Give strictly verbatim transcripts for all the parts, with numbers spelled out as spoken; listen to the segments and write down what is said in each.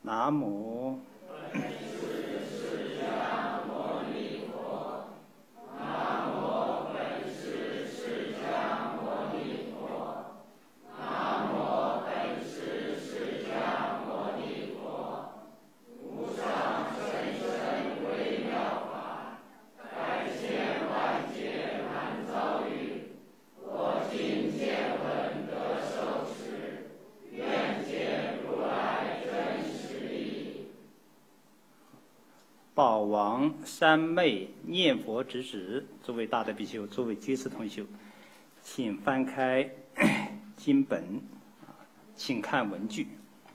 南无宝王三昧念佛直指。诸位大德比丘，诸位居士同修，请翻开经本，请看文句。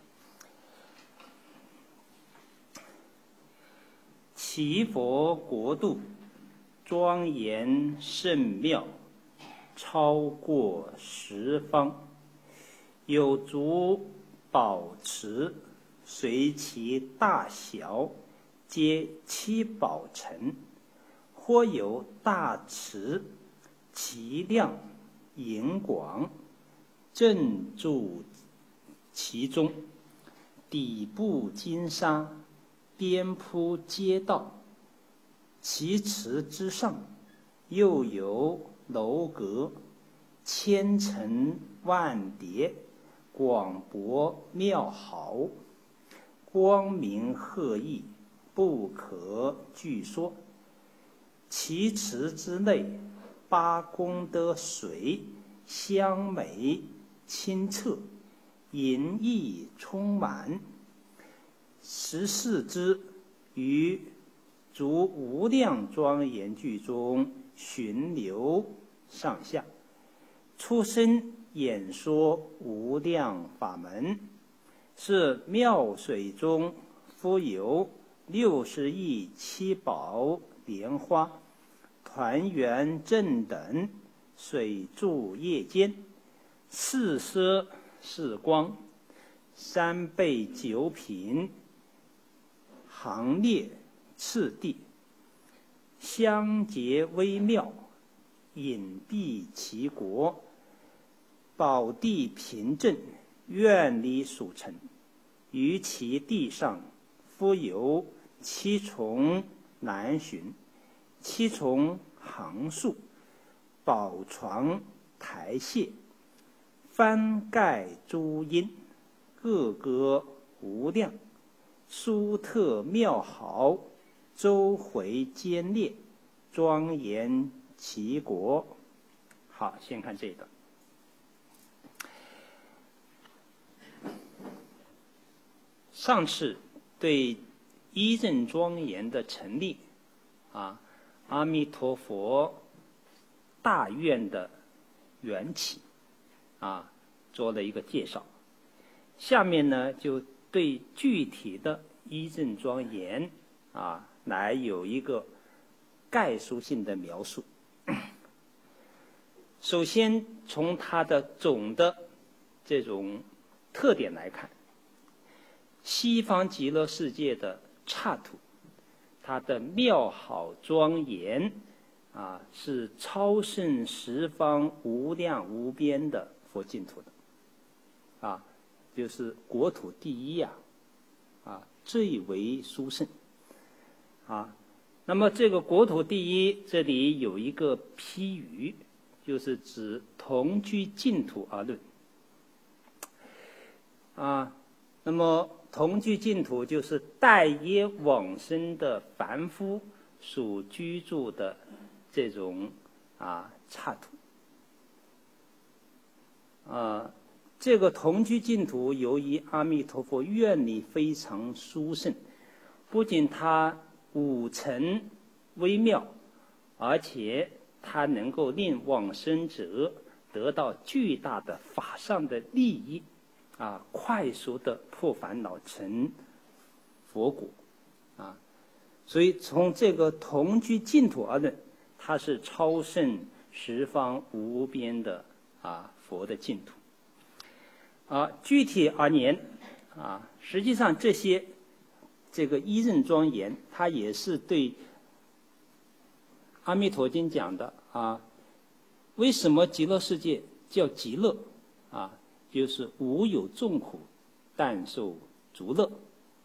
其佛国度庄严甚妙，超过十方，有足宝池，随其大小皆七宝城，或有大池，其量盈广，正住其中，底部金沙，边铺街道，其池之上又有楼阁，千层万叠，广博妙好，光明赫熠，不可具说。其池之内，八功德水香美清澈，淫意充满，十四支于诸无量庄严具中巡流上下，出生演说无量法门，是妙水中敷有六十亿七宝莲花，团圆正等，水柱夜间，四色四光，三倍九品，行列次第，香洁微妙，隐蔽其国，宝地平正，愿离属尘，于其地上敷有七重南巡，七重行树，宝床台榭，翻盖诸阴，各个无量，殊特妙好，周回坚烈，庄严其国。好，先看这一段。上次对一正庄严的成立，啊，阿弥陀佛大愿的缘起，啊，做了一个介绍。下面呢，就对具体的一正庄严，啊，来有一个概述性的描述。首先，从它的总的这种特点来看，西方极乐世界的刹土，它的妙好庄严，啊，是超胜十方无量无边的佛净土的，啊，就是国土第一呀，啊，最为殊胜，啊，那么这个国土第一，这里有一个譬喻，就是指同居净土而论，啊，那么同居净土就是待业往生的凡夫所居住的这种啊刹土。啊，这个同居净土由于阿弥陀佛愿力非常殊胜，不仅它五层微妙，而且它能够令往生者得到巨大的法上的利益。啊，快速的破烦恼成佛果，啊，所以从这个同居净土而论，它是超胜十方无边的啊佛的净土。啊，具体而言，啊，实际上这些这个一正庄严，它也是对阿弥陀经讲的啊，为什么极乐世界叫极乐啊？就是无有众苦，但受足乐，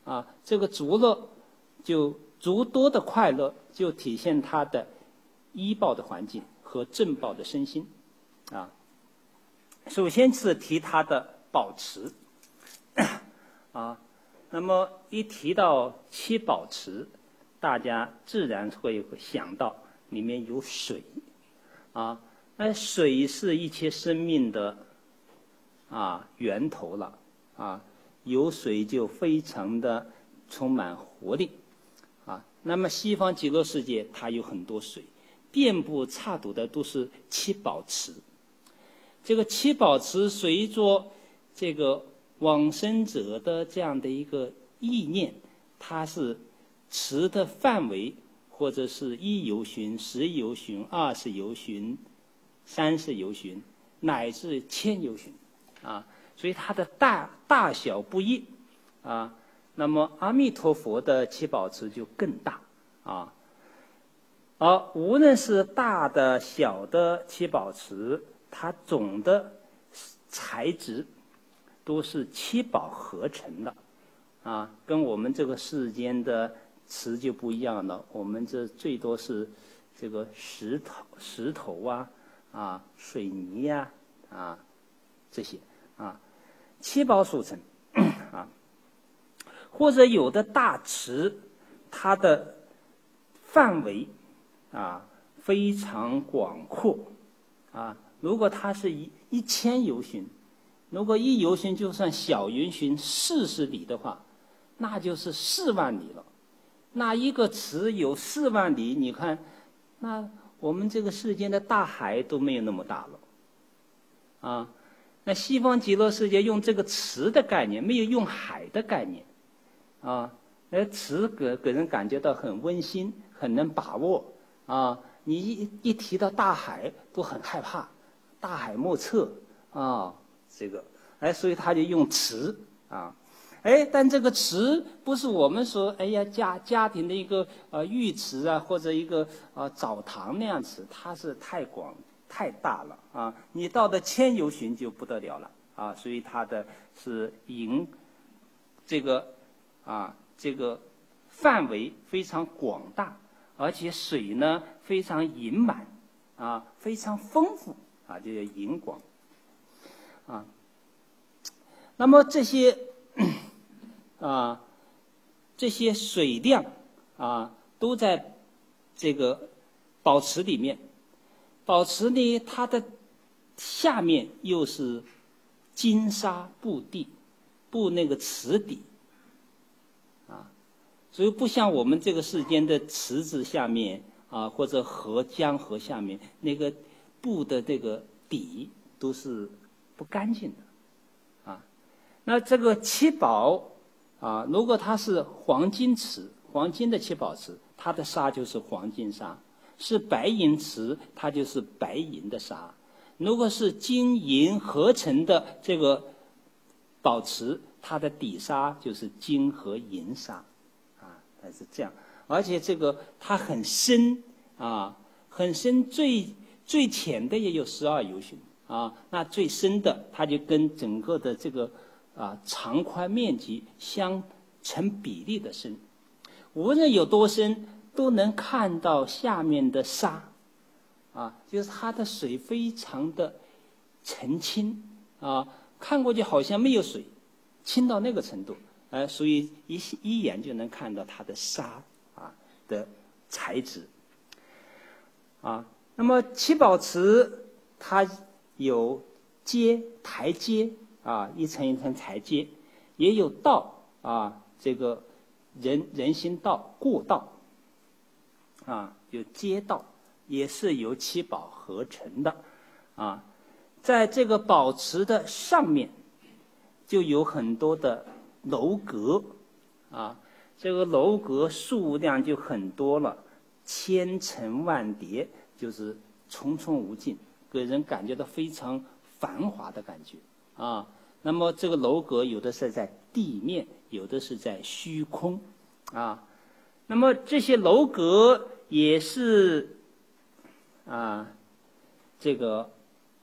啊，这个足乐就足多的快乐，就体现他的依报的环境和正报的身心，啊。首先是提他的宝池，啊，那么一提到七宝池，大家自然会想到里面有水，啊，那水是一切生命的啊源头了，啊，有水就非常的充满活力，啊，那么西方极乐世界它有很多水，遍布刹土的都是七宝池。这个七宝池随着这个往生者的这样的一个意念，它是池的范围，或者是一游巡、十游巡、二十游巡、三十游巡，乃至千游巡，啊，所以它的大大小不一，啊，那么阿弥陀佛的七宝池就更大，啊，而无论是大的小的七宝池，它总的材质都是七宝合成的，啊，跟我们这个世间的池就不一样了。我们这最多是这个石头、石头啊，啊，水泥呀、啊，啊，这些啊，七宝所成啊，或者有的大池，它的范围啊非常广阔啊。如果它是一一千游巡，如果一游巡就算小游巡四十里的话，那就是四万里了。那一个池有四万里，你看，那我们这个世间的大海都没有那么大了，啊，那西方极乐世界用这个池的概念，没有用海的概念，啊，那池给给人感觉到很温馨，很能把握，啊，你一一提到大海都很害怕。大海莫测啊，这个哎，所以他就用池啊，哎，但这个池不是我们说哎呀家家庭的一个呃浴池啊，或者一个呃澡堂那样池，它是太广太大了啊，你到的千游巡就不得了了啊，所以它的是引这个啊这个范围非常广大，而且水呢非常盈满啊，非常丰富。啊，就叫银广，啊，那么这些啊这些水量啊都在这个宝池里面，宝池呢它的下面又是金沙布地，布那个池底，啊，所以不像我们这个世间的池子下面啊或者河江河下面那个。布的这个底都是不干净的，啊，那这个七宝啊，如果它是黄金池，黄金的七宝池，它的沙就是黄金沙；是白银池，它就是白银的沙。如果是金银合成的这个宝池，它的底沙就是金和银沙，啊，它是这样。而且这个它很深啊，很深，最。最浅的也有十二游巡啊，那最深的它就跟整个的这个啊长宽面积相成比例的深，无论有多深，都能看到下面的沙，啊，就是它的水非常的澄清啊，看过去好像没有水，清到那个程度，哎、呃，所以一一眼就能看到它的沙啊的材质，啊。那么七宝池它有阶台阶啊，一层一层台阶，也有道啊，这个人人行道过道啊，有街道，也是由七宝合成的啊。在这个宝池的上面，就有很多的楼阁啊，这个楼阁数量就很多了，千层万叠。就是重重无尽，给人感觉到非常繁华的感觉啊。那么这个楼阁有的是在地面，有的是在虚空啊。那么这些楼阁也是啊，这个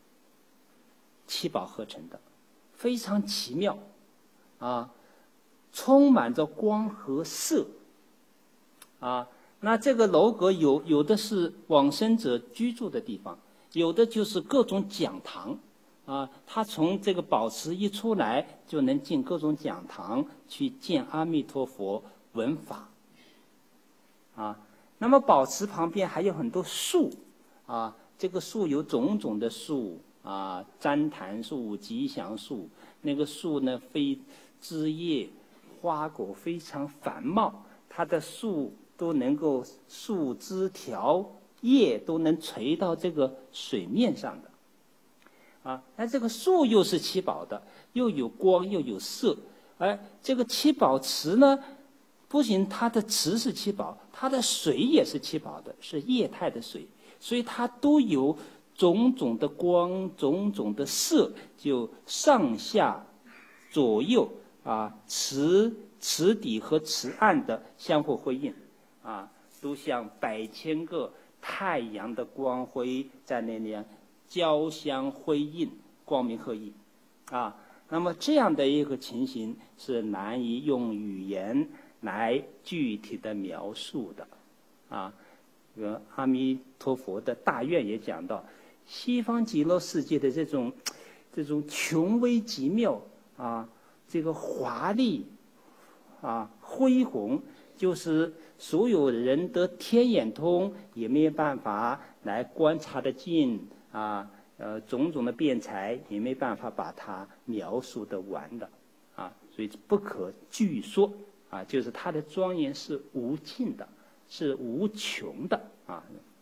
七宝合成的，非常奇妙啊。 充满着光和色。啊，那这个楼阁有有的是往生者居住的地方，有的就是各种讲堂。啊，他从这个宝池一出来，就能进各种讲堂去见阿弥陀佛闻法。啊，那么宝池旁边还有很多树，啊，这个树有种种的树，啊，旃檀树、吉祥树，那个树呢，非枝叶、花果非常繁茂，它的树都能够树枝条叶都能垂到这个水面上的。啊，那这个树又是七宝的，又有光又有色，而这个七宝池呢，不仅它的池是七宝，它的水也是七宝的，是液态的水，所以它都有种种的光、种种的色，就上下左右啊，池池底和池岸的相互辉映，啊，都像百千个太阳的光辉在那里交相辉映，光明赫熠，啊，那么这样的一个情形是难以用语言来具体的描述的，啊，这个阿弥陀佛的大愿也讲到，西方极乐世界的这种这种穷微极妙啊，这个华丽啊恢宏，就是所有人得天眼通也没有办法来观察得尽。啊，呃，种种的辩才也没办法把它描述得完的，啊，所以不可具说，啊，就是它的庄严是无尽的，是无穷的，啊。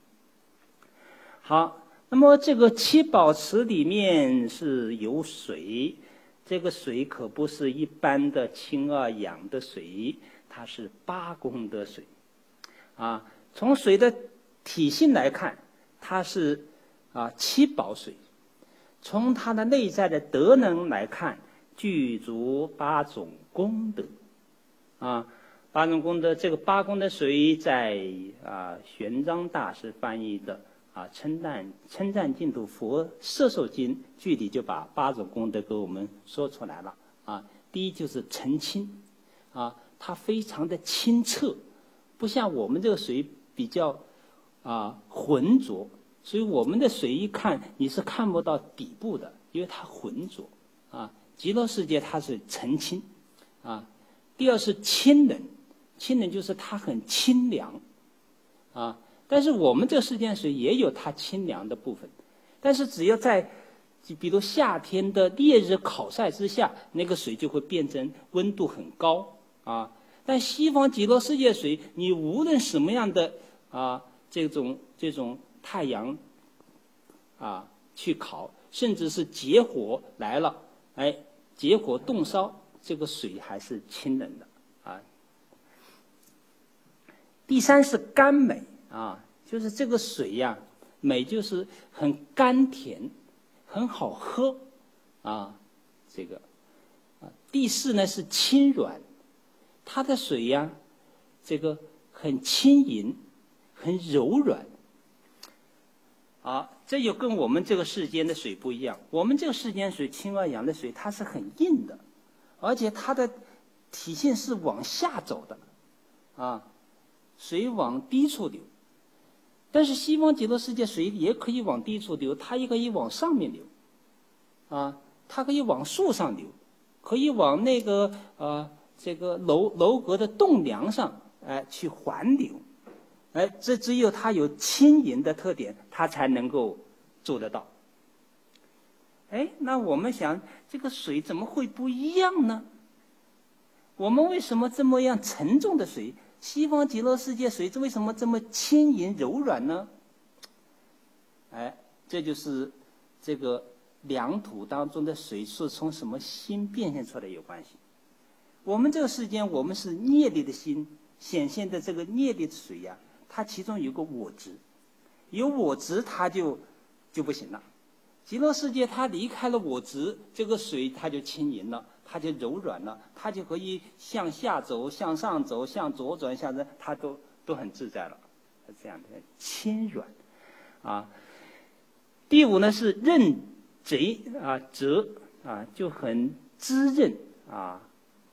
好，那么这个七宝池里面是有水，这个水可不是一般的清二氧的水，它是八功德水，啊，从水的体性来看，它是。啊，七宝水，从它的内在的德能来看，具足八种功德。啊，八种功德，这个八功德水在啊玄奘大师翻译的啊称赞称赞净土佛摄受经，具体就把八种功德给我们说出来了。啊，第一就是澄清，啊，它非常的清澈，不像我们这个水比较啊浑浊。所以我们的水一看你是看不到底部的，因为它浑浊，啊，极乐世界它是澄清，啊，第二是清冷，清冷就是它很清凉，啊，但是我们这个世间水也有它清凉的部分，但是只要在，比如夏天的烈日烤晒之下，那个水就会变成温度很高，啊，但西方极乐世界水，你无论什么样的啊这种这种。太阳啊去烤，甚至是结火来了，哎，结火冻烧，这个水还是清冷的啊。第三是甘美啊，就是这个水呀、啊，美就是很甘甜，很好喝啊，这个啊。第四呢是清软，它的水呀、啊，这个很轻盈，很柔软。啊，这又跟我们这个世间的水不一样。我们这个世间水，清二氧的水，它是很硬的，而且它的体性是往下走的，啊，水往低处流。但是西方极乐世界水也可以往低处流，它也可以往上面流，啊，它可以往树上流，可以往那个呃这个楼楼阁的栋梁上哎、呃、去环流。哎，这只有它有轻盈的特点，它才能够做得到。哎，那我们想，这个水怎么会不一样呢？我们为什么这么样沉重的水，西方极乐世界水为什么这么轻盈柔软呢？哎，这就是这个两土当中的水是从什么心变现出来有关系。我们这个世间，我们是业力的心显现的这个业力的水呀、啊。它其中有个我执，有我执它就就不行了。极乐世界它离开了我执，这个水它就轻盈了，它就柔软了，它就可以向下走、向上走、向左转、向右，它都都很自在了，是这样的轻软啊。第五呢是韧贼啊，泽啊就很滋润啊，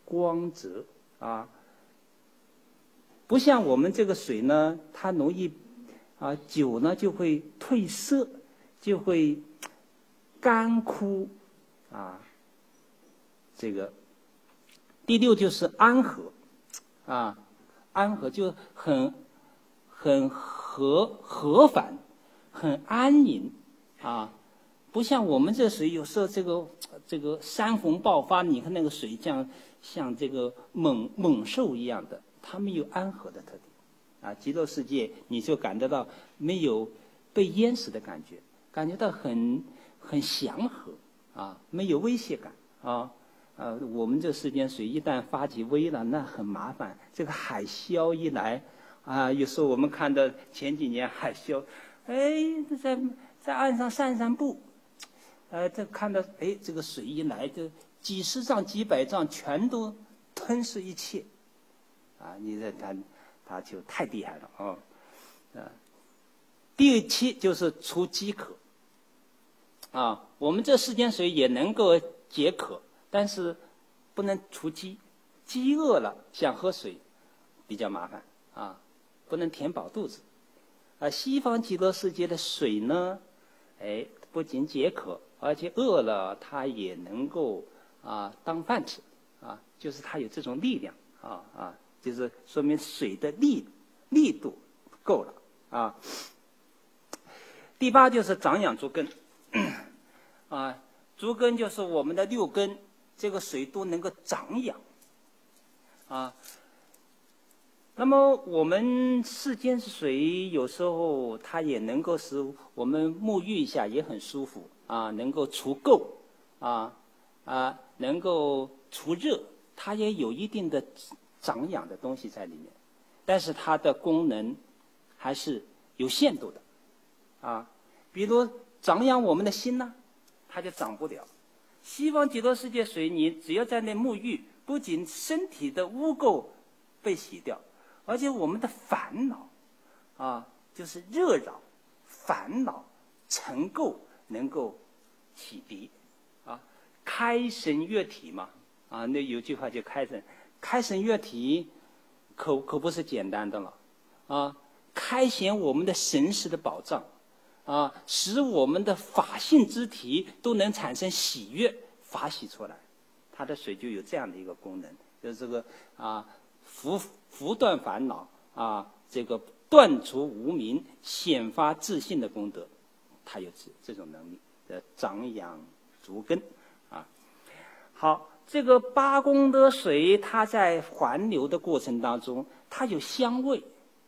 光泽啊，不像我们这个水呢，它容易啊久呢就会褪色，就会干枯啊。这个第六就是安和啊，安和就很很和和缓，很安宁啊。不像我们这水有时候这个这个山洪爆发，你看那个水像像这个猛猛兽一样的，它没有安和的特点啊。极乐世界你就感得到没有被淹死的感觉，感觉到很很祥和啊，没有威胁感啊。呃，我们这世间水一旦发起威了，那很麻烦。这个海啸一来啊，有时候我们看到前几年海啸，哎，在在岸上散散步。呃，这看到哎，这个水一来，就几十丈、几百丈全都吞噬一切，啊，你这他他就太厉害了啊！啊，第七就是除饥渴，啊，我们这世间水也能够解渴，但是不能除饥，饥饿了想喝水比较麻烦啊，不能填饱肚子。啊，西方极乐世界的水呢，哎，不仅解渴。而且饿了，它也能够啊当饭吃，啊，就是它有这种力量，啊啊，就是说明水的力力度够了，啊。第八就是长养足根，啊，足根就是我们的六根，这个水都能够长养，啊。那么我们世间水有时候它也能够使我们沐浴一下也很舒服。啊，能够除垢，啊啊，能够除热，它也有一定的长养的东西在里面，但是它的功能还是有限度的，啊，比如长养我们的心呢，它就长不了。西方极乐世界水，你只要在那沐浴，不仅身体的污垢被洗掉，而且我们的烦恼，啊，就是热扰、烦恼、尘垢。能够洗涤，啊，开神悦体嘛，啊，那有句话就开神，开神悦体，可可不是简单的了，啊，开显我们的神识的宝藏，啊，使我们的法性之体都能产生喜悦，法喜出来，它的水就有这样的一个功能，就是这个啊，拂拂断烦恼啊，这个断除无明，显发自信的功德。它有这这种能力的长养足根，啊，好，这个八功德水，它在环流的过程当中，它有香味，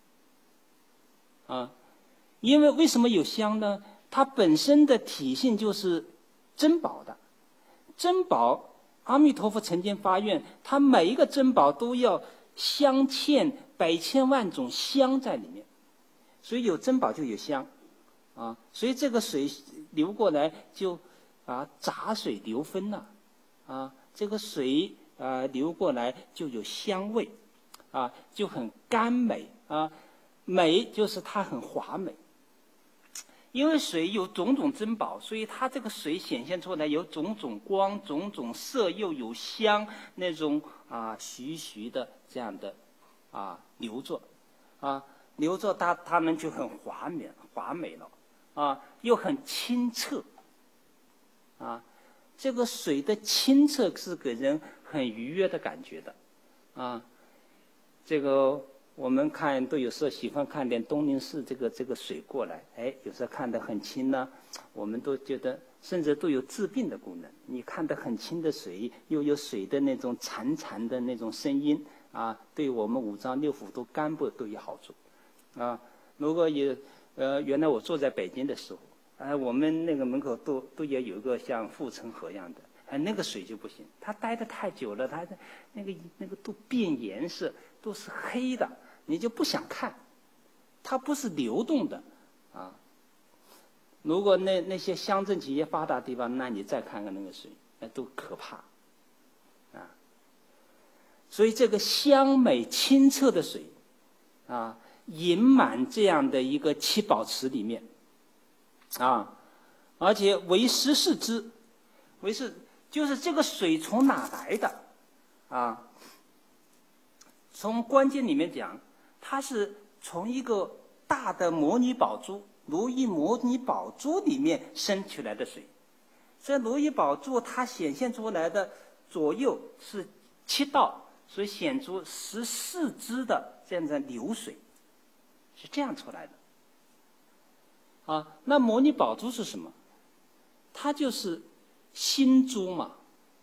啊，因为为什么有香呢？它本身的体性就是珍宝的，珍宝，阿弥陀佛曾经发愿，他每一个珍宝都要镶嵌百千万种香在里面，所以有珍宝就有香。啊，所以这个水流过来就啊杂水流分了，啊，这个水啊流过来就有香味，啊，就很甘美啊，美就是它很华美。因为水有种种珍宝，所以它这个水显现出来有种种光、种种色，又有香，那种啊徐徐的这样的啊流作，啊流作它它们就很华美华美了。啊，又很清澈，啊，这个水的清澈是给人很愉悦的感觉的，啊，这个我们看都有时候喜欢看点东宁寺这个这个水过来，哎，有时候看得很清呢，我们都觉得甚至都有治病的功能。你看得很清的水，又有水的那种潺潺的那种声音，啊，对我们五脏六腑都肝部都有好处，啊，如果有。呃，原来我住在北京的时候，呃，我们那个门口都都也有一个像护城河一样的，哎、呃，那个水就不行，它待得太久了，它的那个那个都变颜色，都是黑的，你就不想看，它不是流动的，啊。如果那那些乡镇企业发达地方，那你再看看那个水，那都可怕，啊。所以这个香美清澈的水，啊。盈满这样的一个七宝池里面，啊，而且为时是之，为是就是这个水从哪来的， 啊，从观经里面讲，它是从一个大的摩尼宝珠，如意摩尼宝珠里面生出来的水。这如意宝珠它显现出来的左右是七道，所以显出十四支的这样的流水，是这样出来的。啊，那摩尼宝珠是什么？它就是心珠嘛。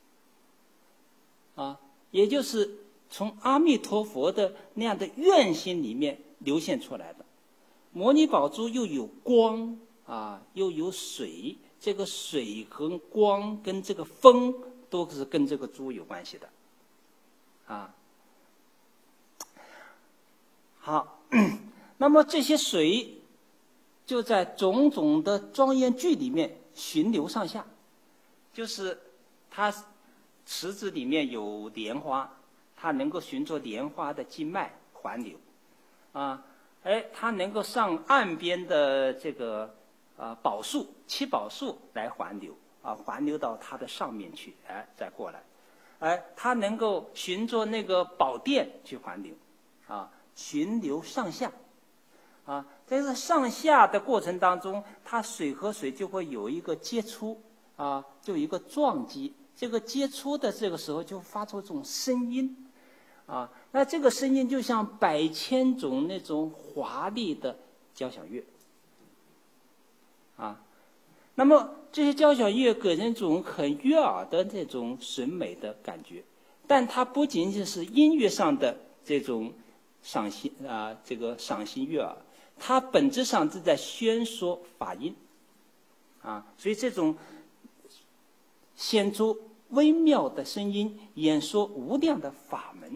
啊，也就是从阿弥陀佛的那样的愿心里面流现出来的。摩尼宝珠又有光啊，又有水，这个水和光跟这个风都是跟这个珠有关系的。啊，好，那么这些水就在种种的庄严句里面巡流上下，就是它池子里面有莲花，它能够循着莲花的经脉环流，啊，哎，它能够上岸边的这个啊宝树七宝树来环流，啊，环流到它的上面去，哎，再过来，哎，它能够循着那个宝殿去环流，啊，巡流上下。啊，在这上下的过程当中，它水和水就会有一个接触，啊，就有一个撞击。这个接触的这个时候就发出这种声音，啊，那这个声音就像百千种那种华丽的交响乐，啊，那么这些交响乐给人一种很悦耳的这种审美的感觉，但它不仅仅是音乐上的这种赏心啊，这个赏心悦耳。它本质上是在宣说法音，啊，所以这种显出微妙的声音，演说无量的法门，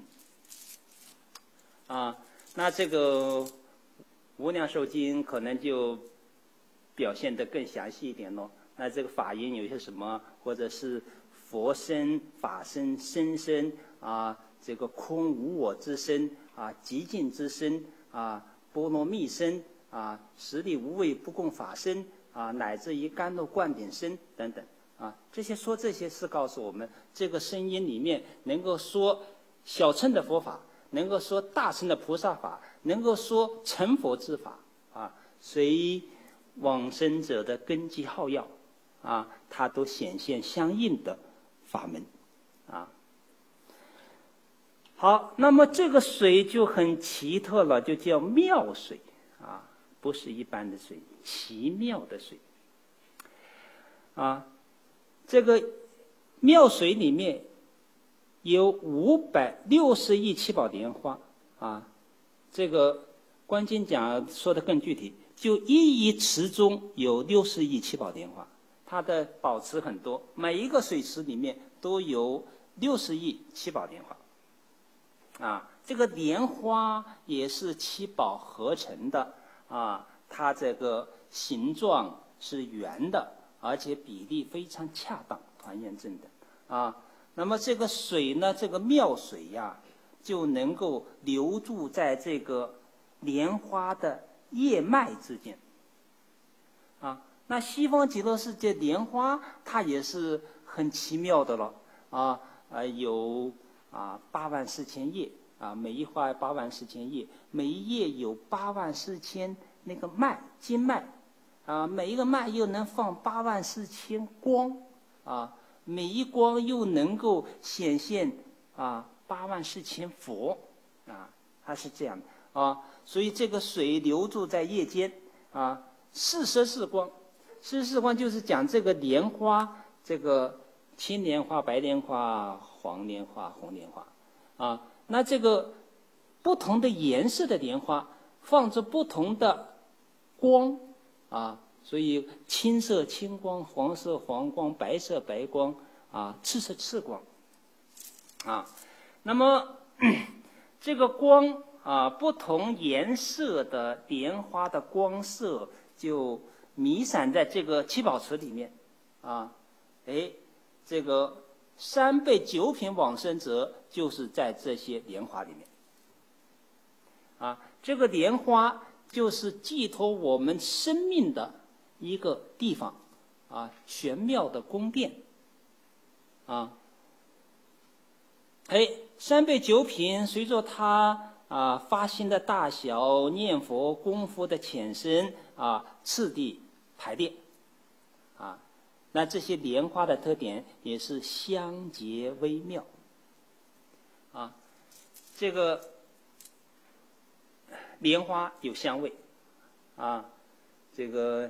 啊，那这个《无量寿经》可能就表现得更详细一点咯。那这个法音有些什么，或者是佛身、法身、身身啊，这个空无我之身啊，极尽之身啊。波罗蜜身啊，实力无畏不共法身啊，乃至于甘露灌顶身等等啊，这些说这些是告诉我们，这个声音里面能够说小乘的佛法，能够说大乘的菩萨法，能够说成佛之法啊，随往生者的根基好药啊，它都显现相应的法门啊。好，那么这个水就很奇特了，就叫妙水啊，不是一般的水，奇妙的水啊。这个妙水里面有五百六十亿七宝莲花啊，这个观经讲说的更具体，就一一池中有六十亿七宝莲花，它的宝池很多，每一个水池里面都有六十亿七宝莲花。啊，这个莲花也是七宝合成的啊，它这个形状是圆的，而且比例非常恰当，团圆正等啊。那么这个水呢，这个妙水呀，就能够留住在这个莲花的叶脉之间啊。那西方极乐世界莲花，它也是很奇妙的了啊啊有。啊，八万四千叶啊，每一花八万四千叶，每一叶有八万四千那个脉经脉，啊，每一个脉又能放八万四千光，啊，每一光又能够显现啊八万四千佛，啊，它是这样的啊，所以这个水流注在叶间啊，四摄四光，四摄四光就是讲这个莲花这个。青莲花、白莲花、黄莲花、红莲花，啊，那这个不同的颜色的莲花放着不同的光，啊，所以青色青光、黄色黄光、白色白光，啊，赤色赤光，啊，那么这个光啊，不同颜色的莲花的光色就弥散在这个七宝池里面，啊，哎。这个三倍九品往生者就是在这些莲花里面，啊，这个莲花就是寄托我们生命的一个地方，啊，玄妙的宫殿，啊，哎， 三倍九品随着他啊发心的大小、念佛功夫的浅深啊次第排列啊，那这些莲花的特点也是香洁微妙啊。这个莲花有香味啊，这个《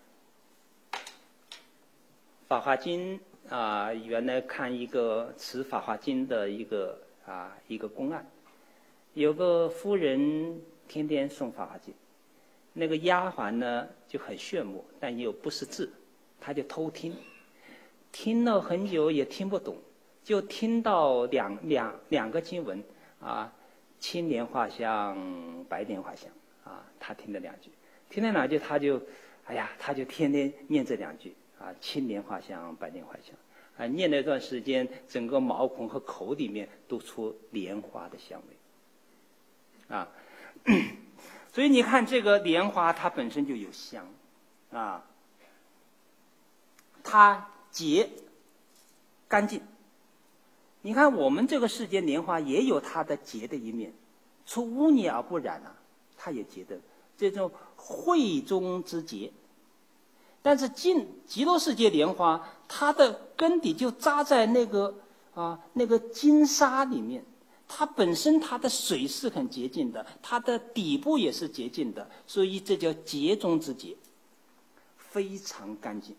法华经》啊，原来看一个持《法华经》的一个啊一个公案，有个夫人天天诵《法华经》，那个丫鬟呢就很炫目，但又不识字，她就偷听，听了很久也听不懂，就听到两两两个经文啊，青莲花香，白莲花香啊，她听了两句，听了两句，她就哎呀，她就天天念这两句。啊，青莲花香，白莲花香，啊，念了一段时间，整个毛孔和口里面都出莲花的香味，啊，所以你看这个莲花，它本身就有香，啊，它洁、干净。你看我们这个世间莲花也有它的洁的一面，出污泥而不染啊，它也洁的，这种慧中之洁。但是净极乐世界莲花，它的根底就扎在那个啊那个金沙里面，它本身它的水是很洁净的，它的底部也是洁净的，所以这叫洁中之洁，非常干净。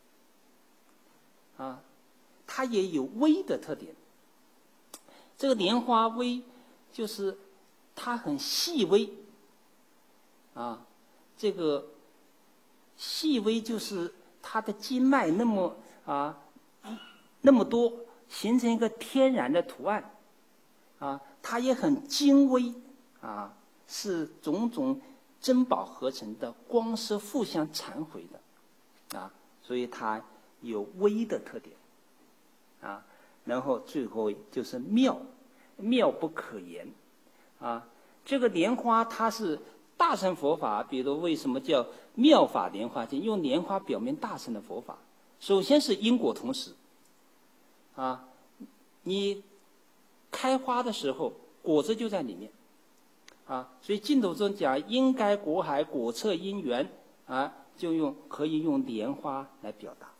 啊，它也有微的特点。这个莲花微，就是它很细微。啊，这个。细微就是它的经脉那么啊那么多，形成一个天然的图案啊，它也很精微啊，是种种珍宝合成的，光是互相缠回的啊，所以它有微的特点啊，然后最后就是妙，妙不可言啊。这个莲花它是大乘佛法，比如为什么叫妙法莲花经？用莲花表明大乘的佛法。首先是因果同时，啊，你开花的时候，果子就在里面，啊，所以净土中讲因该果海，果测因缘，啊，就用可以用莲花来表达，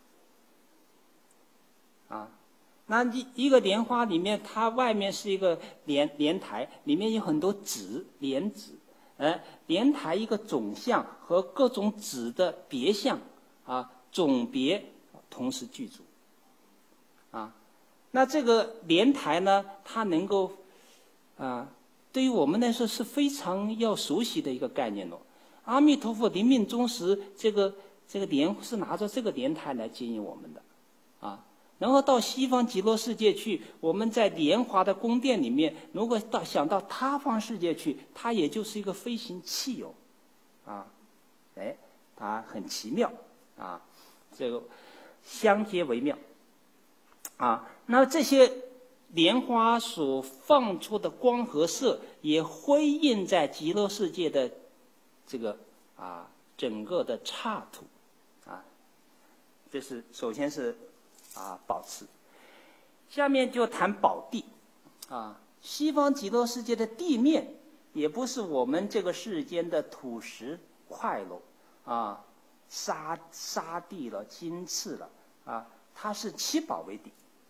啊。那一一个莲花里面，它外面是一个莲莲台，里面有很多籽莲籽。呃，莲台一个总相和各种籽的别相啊，总别同时具足啊。那这个莲台呢，它能够啊，对于我们来说是非常要熟悉的一个概念喽。阿弥陀佛临命终时，这个这个莲是拿着这个莲台来接引我们的啊。然后到西方极乐世界去，我们在莲华的宫殿里面，如果到想到他方世界去，它也就是一个飞行器哦，啊，哎，它很奇妙啊，这个相接为妙啊。那这些莲花所放出的光和色，也辉映在极乐世界的这个啊整个的刹土啊。这是首先是。啊，宝池，下面就谈宝地，啊，西方极乐世界的地面也不是我们这个世间的土石块喽，啊，沙沙地了、金刺了，啊，它是七宝为地。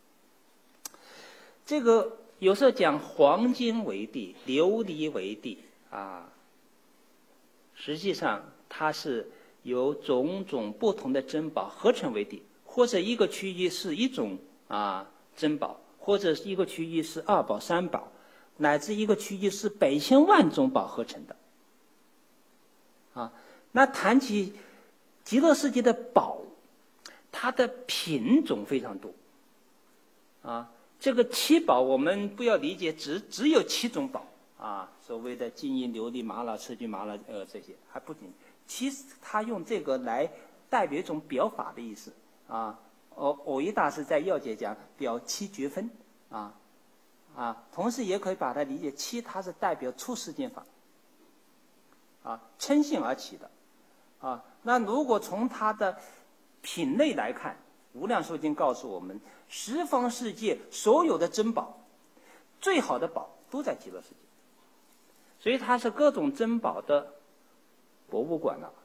这个有时候讲黄金为地、琉璃为地，啊，实际上它是由种种不同的珍宝合成为地。或者一个区域是一种啊珍宝，或者一个区域是二宝、三宝，乃至一个区域是百千万种宝合成的。啊，那谈起极乐世界的宝，它的品种非常多。啊，这个七宝我们不要理解只只有七种宝啊，所谓的金银琉璃玛瑙赤金玛瑙呃这些还不仅，其实他用这个来代表一种表法的意思。啊，偶偶一大师在要解讲表七绝分，啊啊，同时也可以把它理解七，它是代表出世间法，啊，称性而起的，啊，那如果从它的品类来看，无量寿经告诉我们，十方世界所有的珍宝， 最好的宝都在极乐世界，所以它是各种珍宝的博物馆了。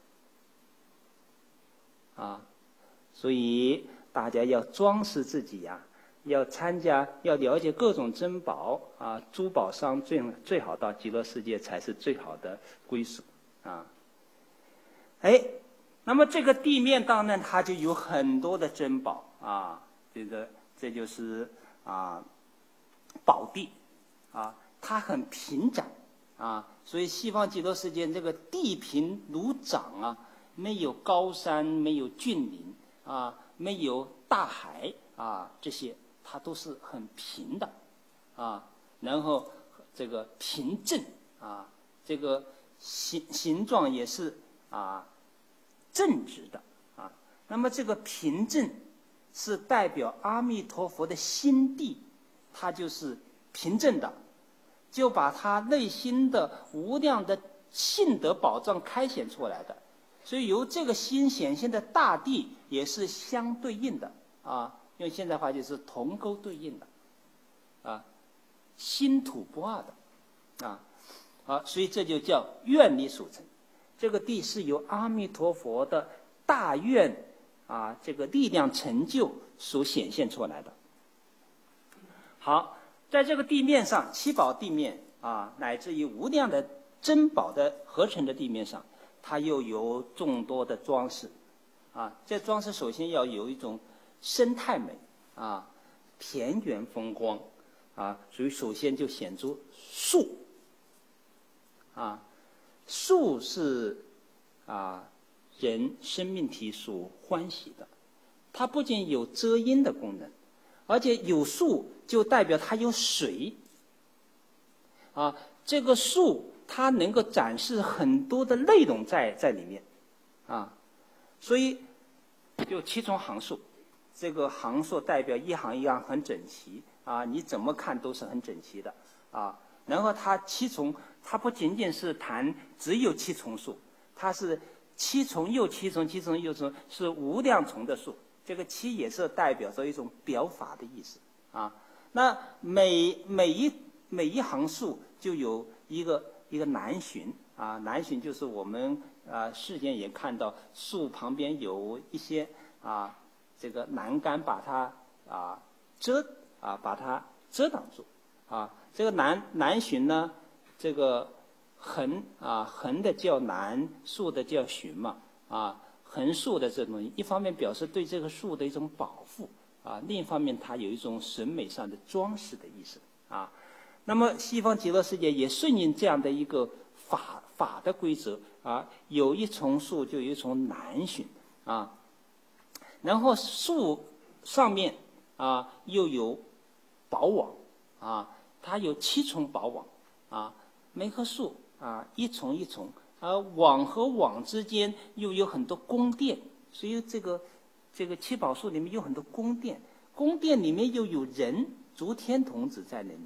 啊，所以大家要装饰自己呀、啊，要参加，要了解各种珍宝啊，珠宝商最最好到极乐世界才是最好的归属啊。哎，那么这个地面当然它就有很多的珍宝啊，这个这就是啊宝地啊，它很平展啊，所以西方极乐世界这个地平如掌啊。没有高山，没有峻岭啊，没有大海啊，这些它都是很平的啊。然后这个平正啊，这个形形状也是啊正直的啊。那么这个平正是代表阿弥陀佛的心地，它就是平正的，就把他内心的无量的性德宝藏开显出来的。所以由这个心显现的大地也是相对应的啊，用现在话就是同沟对应的，啊，心土不二的，啊，啊，所以这就叫愿力所成。这个地是由阿弥陀佛的大愿啊，这个力量成就所显现出来的。好，在这个地面上，七宝地面啊，乃至于无量的珍宝的合成的地面上。它又有众多的装饰，啊，这装饰首先要有一种生态美，啊，田园风光，啊，所以首先就显出树，啊，树是啊人生命体所欢喜的，它不仅有遮阴的功能，而且有树就代表它有水，啊，这个树。它能够展示很多的内容在在里面，啊，所以就七重行树，这个行树代表一行一行很整齐啊，你怎么看都是很整齐的啊。然后它七重，它不仅仅是谈只有七重树，它是七重又七重，七重又重，是无量重的树。这个七也是代表着一种表法的意思啊。那每每一每一行树就有一个。一个南浔啊，南浔就是我们啊世间也看到树旁边有一些啊这个栏杆把它啊遮啊把它遮挡住啊。这个南南浔呢，这个横啊横的叫南，竖的叫浔嘛啊，横竖的这种一方面表示对这个树的一种保护啊，另一方面它有一种审美上的装饰的意思啊。那么西方极乐世界也顺应这样的一个法法的规则啊，有一重树就有一重南浔啊，然后树上面啊又有宝网啊，它有七重宝网啊，每棵树啊一重一重，而网和网之间又有很多宫殿，所以这个这个七宝树里面有很多宫殿，宫殿里面又有人诸天童子在那里。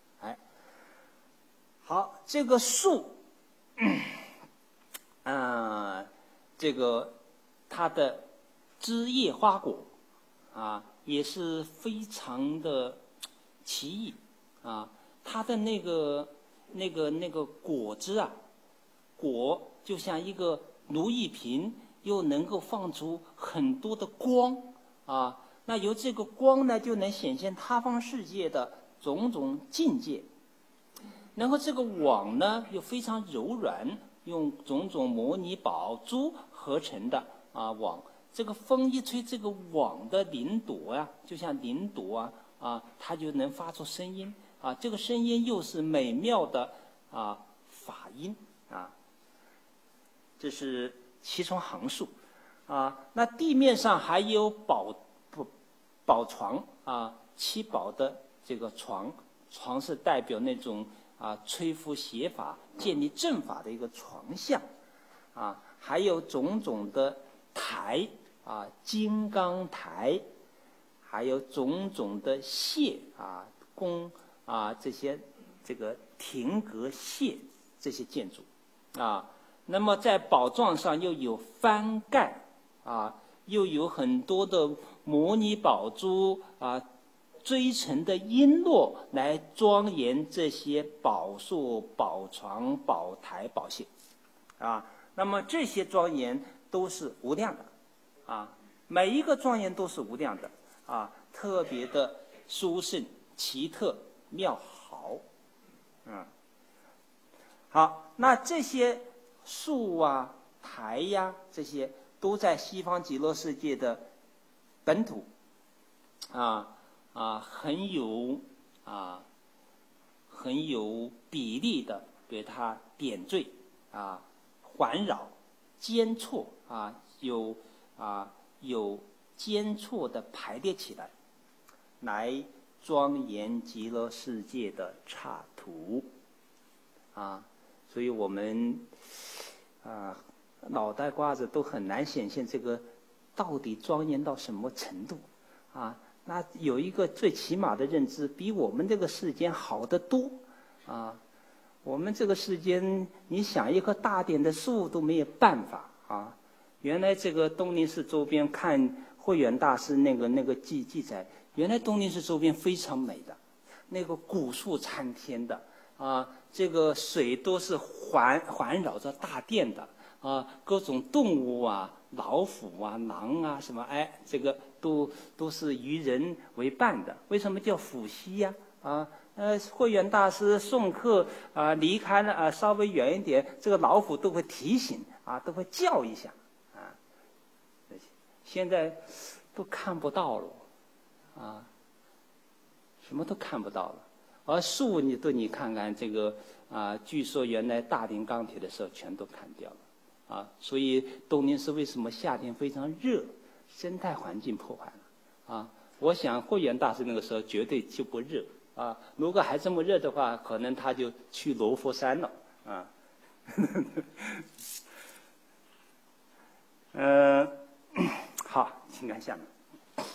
好，这个树，嗯、呃，这个它的枝叶花果啊，也是非常的奇异啊。它的那个那个那个果汁啊，果就像一个如意瓶，又能够放出很多的光啊。那由这个光呢，就能显现他方世界的种种境界。然后这个网呢又非常柔软，用种种摩尼宝珠合成的啊网。这个风一吹，这个网的鳞朵呀、啊，就像鳞朵啊啊，它就能发出声音啊。这个声音又是美妙的啊法音啊。这是七重行树啊。那地面上还有宝不宝床啊，七宝的这个床，床是代表那种。啊，吹拂邪法、建立正法的一个床像，啊，还有种种的台啊，金刚台，还有种种的榭啊、宫啊这些这个亭阁榭这些建筑，啊，那么在宝幢上又有翻盖啊，又有很多的摩尼宝珠啊， 追成的璎珞来庄严这些宝树、宝床、宝台、宝线，啊，那么这些庄严都是无量的，啊，每一个庄严都是无量的，啊，特别的殊胜、奇特、妙好，嗯，好，那这些树啊、台呀、这些都在西方极乐世界的本土，啊啊，很有啊很有比例的给它点缀啊，环绕、间错啊，有啊有间错的排列起来，来庄严极乐世界的刹土啊，所以我们啊脑袋瓜子都很难显现这个到底庄严到什么程度啊。那有一个最起码的认知，比我们这个世间好得多啊！我们这个世间，你想一棵大点的树都没有办法啊！原来这个东林寺周边看慧远大师那个那个记记载，原来东林寺周边非常美的，那个古树参天的啊，这个水都是环环绕着大殿的啊，各种动物啊。老虎啊、狼啊，什么哎，这个都都是与人为伴的。为什么叫虎溪呀？啊，呃，慧远大师送客啊，离开了啊，稍微远一点，这个老虎都会提醒啊，都会叫一下啊。现在都看不到了啊，什么都看不到了。而树，你都你看看这个啊，据说原来大炼钢铁的时候全都砍掉了。啊，所以东林寺为什么夏天非常热？生态环境破坏了啊！我想慧远大师那个时候绝对就不热啊。如果还这么热的话，可能他就去罗浮山了啊。呃，好，请看下面。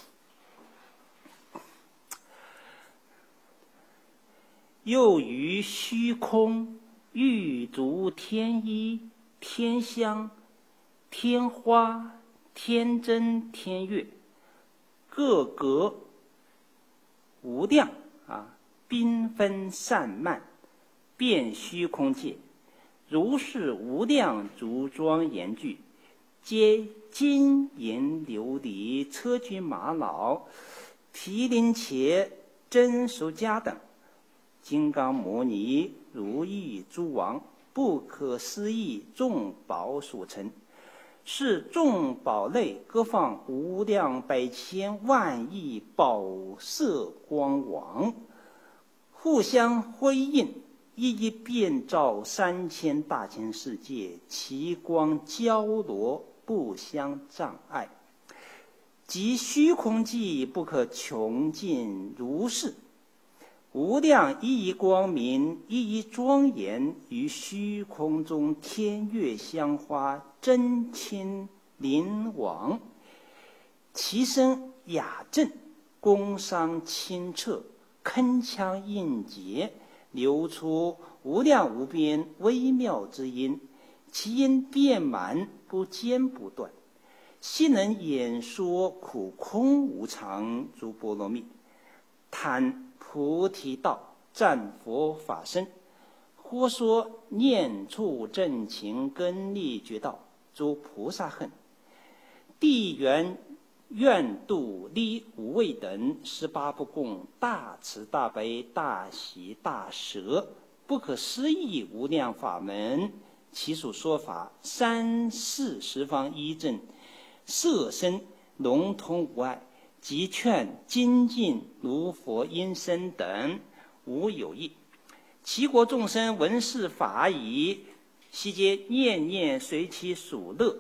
又于虚空玉足天衣。天香、天花、天真、天乐，各格无量啊，缤纷散漫，遍虚空界，如是无量足庄严具，皆金银琉璃、车军玛瑙、毗陵伽、真俗迦等，金刚摩尼、如意诸王。不可思议众宝所成，是众宝类各放无量百千万亿宝色光网，互相辉映，一一遍照三千大千世界，其光交罗，不相障碍。即虚空际不可穷尽如是。无量一一光明，一一庄严，于虚空中天乐香花，真清灵王，其声雅正，宫商清澈，铿锵应节，流出无量无边微妙之音，其音遍满，不间不断，悉能演说苦空无常诸波罗蜜，谈菩提道，赞佛法身，或说念处正情根利觉道，诸菩萨恨，地缘愿度力无畏等十八不共，大慈大悲大喜大舍，不可思议无量法门，其所说法三世十方一正，色身融通无碍。即劝精进如佛音声等无有异，其国众生闻是法已，悉皆念念随其所乐，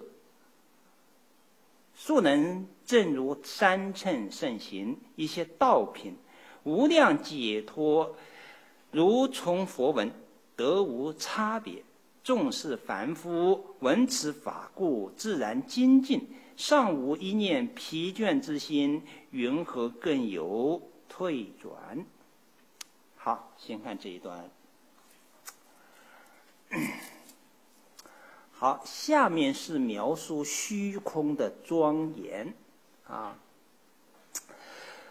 速能正如三乘圣行，一些道品无量解脱，如从佛闻，得无差别。众是凡夫，闻此法故，自然精进，尚无一念疲倦之心，云何更有退转？好，先看这一段。好，下面是描述虚空的庄严啊。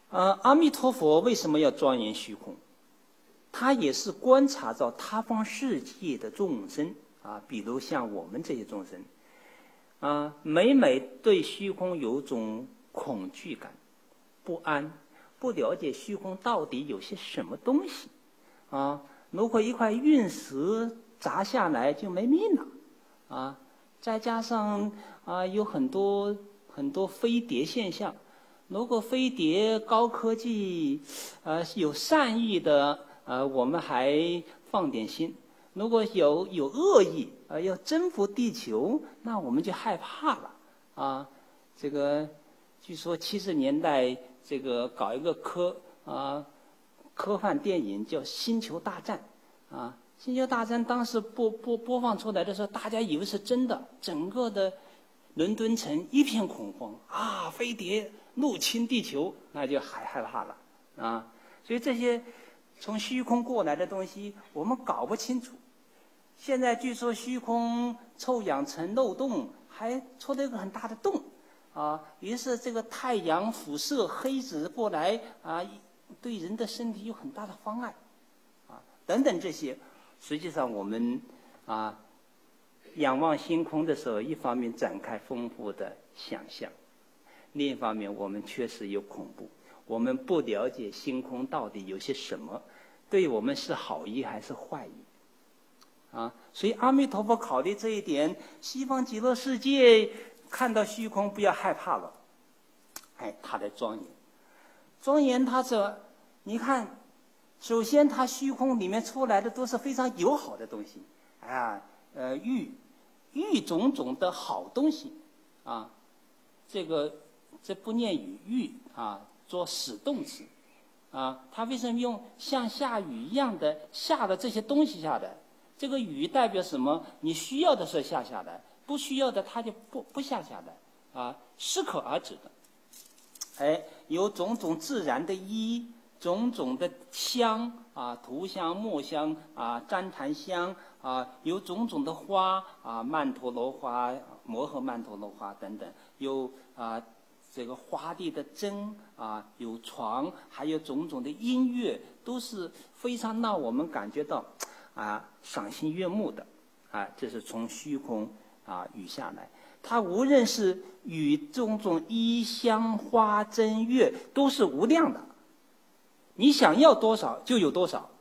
呃，阿弥陀佛为什么要庄严虚空？他也是观察到他方世界的众生啊，比如像我们这些众生啊，每每对虚空有种恐惧感、不安，不了解虚空到底有些什么东西啊。如果一块陨石砸下来就没命了啊，再加上啊有很多很多飞碟现象。如果飞碟高科技，呃，有善意的，呃，我们还放点心；如果有有恶意，呃，要征服地球，那我们就害怕了啊。这个据说七十年代这个搞一个科啊科幻电影叫《星球大战》啊，《星球大战》当时播播播放出来的时候，大家以为是真的，整个的伦敦城一片恐慌啊，飞碟入侵地球，那就还害怕了啊！所以这些从虚空过来的东西，我们搞不清楚。现在据说虚空臭氧层漏洞还出了一个很大的洞啊，于是这个太阳辐射黑子过来啊，对人的身体有很大的妨碍啊，等等这些，实际上我们啊仰望星空的时候，一方面展开丰富的想象。另一方面，我们确实有恐怖，我们不了解星空到底有些什么，对我们是好意还是坏意，啊，所以阿弥陀佛考虑这一点，西方极乐世界看到虚空不要害怕了，哎，他的庄严，庄严他这，你看，首先他虚空里面出来的都是非常友好的东西，啊，呃，欲欲种种的好东西，啊，这个。这不念语欲啊，做使动词啊，他为什么用像下雨一样的下的这些东西下来？这个雨代表什么？你需要的时候下下来，不需要的它就不不下下来啊，适可而止的。哎，有种种自然的衣，种种的香啊，涂香、墨香啊，旃檀香啊，有种种的花啊，曼陀罗花、摩诃曼陀罗花等等，有啊。这个花地的针啊，有床，还有种种的音乐，都是非常让我们感觉到啊赏心悦目的啊。这是从虚空啊雨下来，它无论是雨种种衣香花针乐，都是无量的，你想要多少就有多少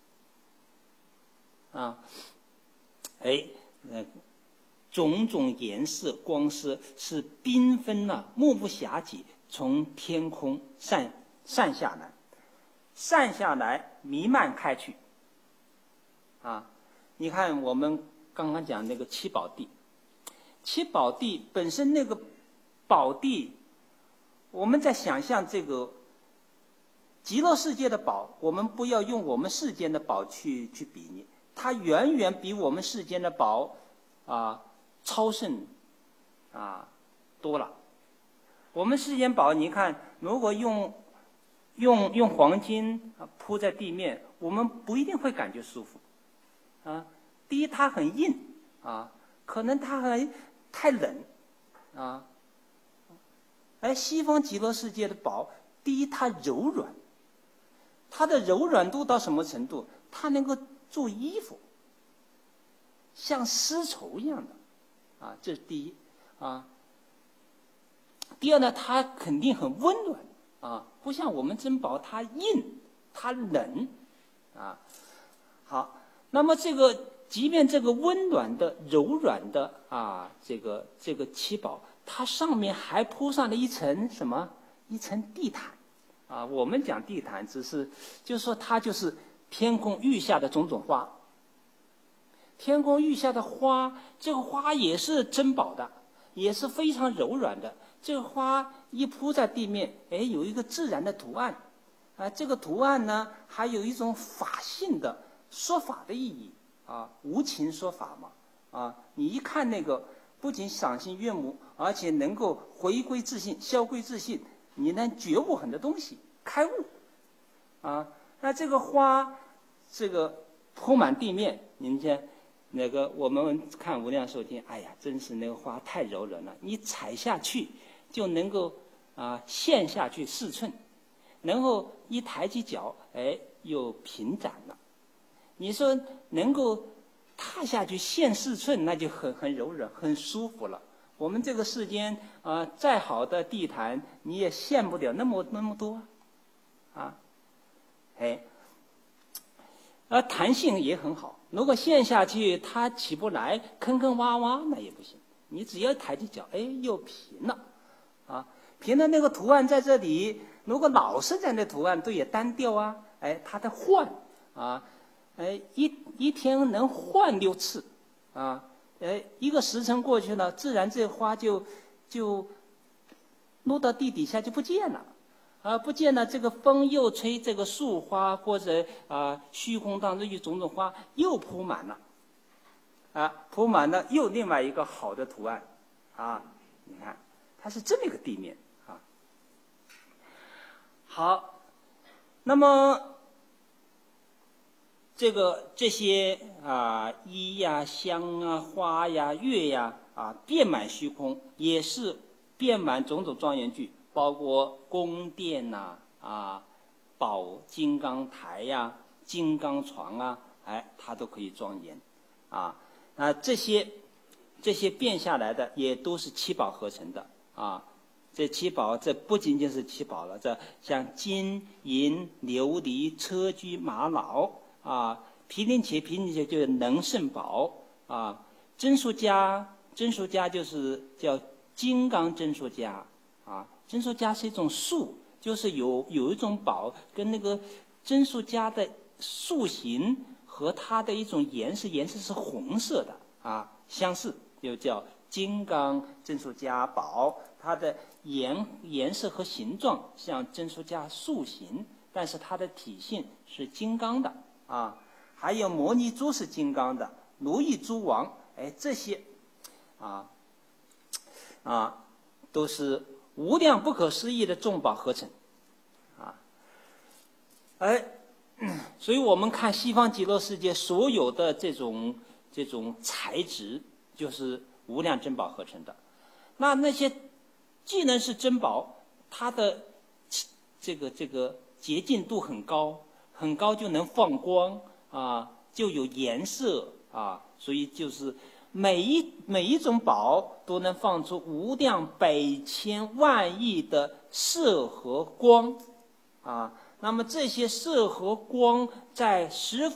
啊。哎，呃。种种颜色光色是缤纷呐、啊，目不暇接，从天空散散下来，散下来弥漫开去。啊，你看我们刚刚讲那个七宝地，七宝地本身那个宝地，我们在想象这个极乐世界的宝，我们不要用我们世间的宝去去比拟，它远远比我们世间的宝啊。超胜啊多了。我们世间宝，你看，如果用用用黄金啊铺在地面，我们不一定会感觉舒服啊。第一，它很硬啊，可能它还太冷啊。而西方极乐世界的宝，第一它柔软，它的柔软度到什么程度？它能够做衣服，像丝绸一样的。啊，这是第一，啊。第二呢，它肯定很温暖，啊，不像我们珍宝，它硬，它冷，啊。好，那么这个，即便这个温暖的、柔软的啊，这个这个七宝，它上面还铺上了一层什么？一层地毯，啊，我们讲地毯，只是就是说它就是天空玉下的种种花。天空玉下的花，这个花也是珍宝的，也是非常柔软的。这个花一铺在地面，哎，有一个自然的图案，啊，这个图案呢，还有一种法性的说法的意义啊，无情说法嘛，啊，你一看那个，不仅赏心悦目，而且能够回归自信、消归自信，你能觉悟很多东西，开悟，啊，那这个花，这个铺满地面，你们看。那个我们看无量寿经，哎呀，真是那个花太柔软了，你踩下去就能够啊陷下去四寸， 然后一抬起脚，哎，又平展了。你说能够踏下去现四寸，那就很很柔软，很舒服了。我们这个世间啊、呃，再好的地毯，你也现不了那么那么多啊，哎，而弹性也很好。如果陷下去它起不来，坑坑洼洼，那也不行。你只要抬起脚，哎，又平了，啊，平的那个图案在这里。如果老是在那图案都也单调啊，哎，它的换啊，哎，一一天能换六次，啊。哎，一个时辰过去了，自然这花就就落到地底下就不见了，啊，不见了。这个风又吹，这个树花或者啊虚空当中有种种花又铺满了，啊，铺满了又另外一个好的图案，啊，你看它是这么一个地面啊。好，那么。这个这些啊衣呀、香啊、花呀、月呀啊，遍满虚空，也是遍满种种庄严具，包括宫殿呐 啊, 啊、宝金刚台呀、啊、金刚床啊，哎，它都可以庄严啊。那这些这些变下来的也都是七宝合成的啊。这七宝，这不仅仅是七宝了，这像金银琉璃车居玛瑙。啊，毗陵伽，毗陵伽就是能胜宝啊。真俗迦，真俗迦就是叫金刚真俗迦啊。真俗迦是一种树，就是有有一种宝跟那个真俗迦的树形和它的一种颜色，颜色是红色的啊，相似，就叫金刚真俗迦宝。它的颜颜色和形状像真俗迦树形，但是它的体性是金刚的。啊，还有摩尼珠是金刚的，如意珠王，哎，这些，啊，啊，都是无量不可思议的众宝合成，啊，哎，所以我们看西方极乐世界所有的这种这种材质，就是无量珍宝合成的。那那些既能是珍宝，它的这个这个洁净度很高。很高就能放光啊，就有颜色啊，所以就是每一每一种宝都能放出无量百千万亿的色和光啊。那么这些色和光在十